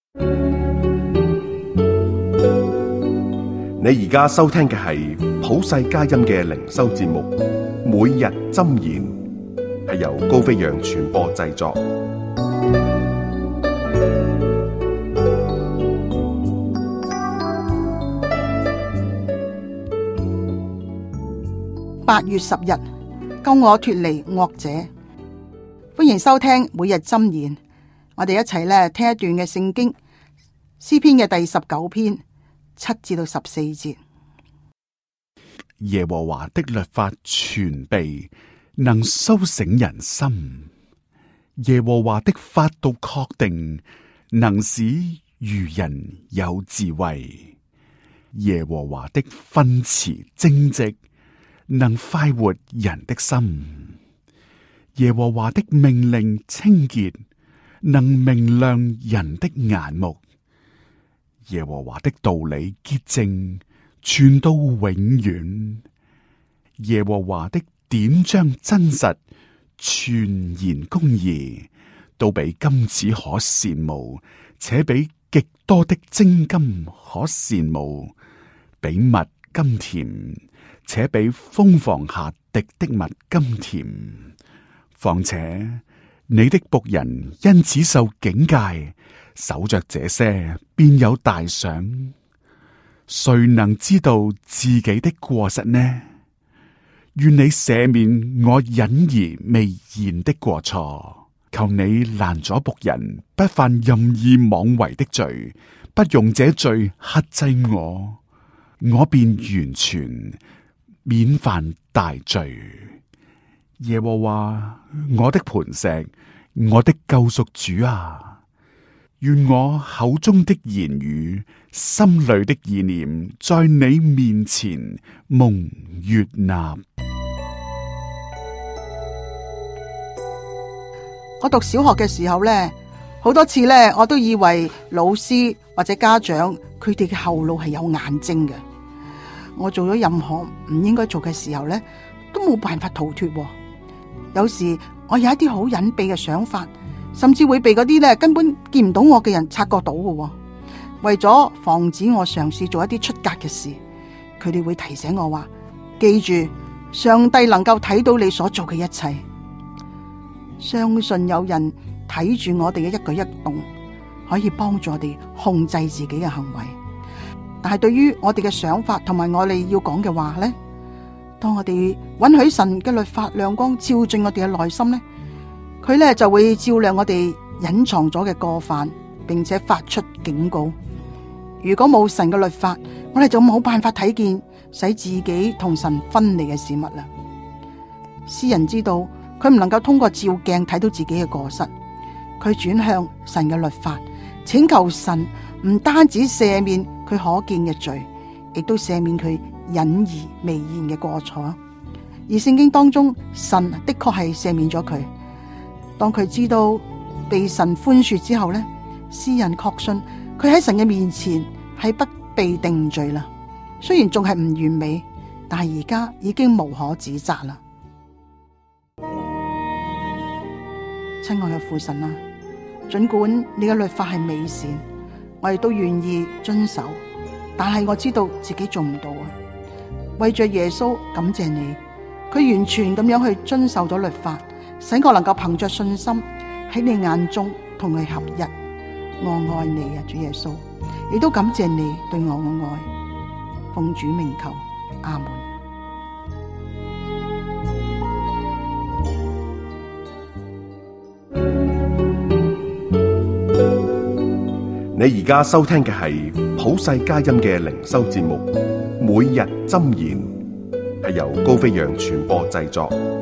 你而家收聽嘅係普世佳音嘅靈修節目，每日箴言，係由高飛揚傳播製作。 8月10日，救我脫離惡者。歡迎收聽每日箴言，我哋一齊咧聽一段嘅聖經，詩篇嘅第19篇7至到14節。 耶和華的律法全備，能蘇醒人心。耶和華的法度確定，能使愚人有智慧。耶和華的訓詞正直，能快活人的心。耶和華的命令清潔，能明亮人的眼目。耶和華的道理潔淨，傳到永遠。耶和華的典章真實，全然公義，都比金子可羨慕，且比極多的精金可羨慕，比蜜甘甜，且比蜂房下滴的蜜甘甜。況且你的僕人因此受警戒，守着這些便有大賞。誰能知道自己的過失呢？願你赦免我隱而未現的過錯。求你攔阻僕人不犯任意妄為的罪，不用這罪克制我，我便完全免犯大罪。耶和華，我的磐石，我的救贖主啊，願我口中的言語，心裏的意念，在你面前蒙悅納。 我讀小學嘅時候呢，好多次呢，我都以為老師或者家長佢哋嘅後腦係有眼睛嘅。我做咗任何唔應該做嘅時候呢，都冇辦法逃脫。有時我有一啲好隱秘嘅想法，甚至會被嗰啲呢根本見唔到我嘅人察覺到嘅。為咗防止我嘗試做一啲出格嘅事，佢哋會提醒我話：記住，上帝能夠睇到你所做嘅一切。相信有人睇住我哋嘅一舉一動，可以幫助我哋控制自己嘅行為。但係對於我哋嘅想法同埋我哋要講嘅話呢，當我哋允許神嘅律法亮光照進我哋嘅內心呢，佢呢就會照亮我哋隱藏咗嘅過犯，並且發出警告。如果冇神嘅律法，我哋就冇辦法睇見使自己同神分離嘅事物啦。詩人知道佢唔能夠通過照鏡睇到自己嘅過失，佢轉向神嘅律法，請求神唔單止赦免佢可見嘅罪，亦都赦免佢隱而未現嘅過錯。而聖經當中，神的確係赦免咗佢。當佢知道被神寬恕之後呢，詩人確信佢喺神嘅面前係不被定罪啦。雖然仲係唔完美，但係而家已經無可指責啦。親愛嘅父神啊，盡管你嘅律法係美善，我亦都願意遵守，但係我知道自己做唔到啊。為着耶穌感謝你，佢完全咁樣去遵守咗律法，使我能夠憑着信心喺你眼中同佢合一。我愛你啊，主耶穌，亦都感謝你對我嘅愛。奉主名求，阿門。 你而家收聽嘅係普世佳音嘅靈修節目，每日箴言，係由高飛揚傳播製作。